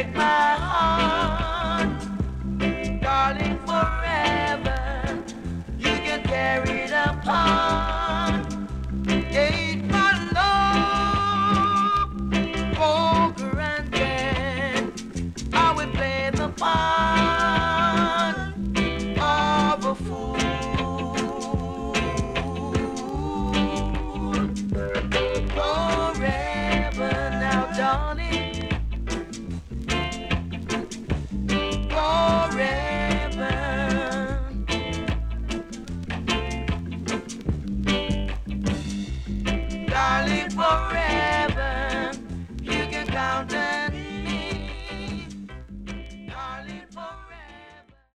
break my heart, darling, forever. You can carry it apart. Take my love for granted. I will play the part of a fool. Forever now, darling. Forever. Darling, forever. You can count on me. Darling, forever.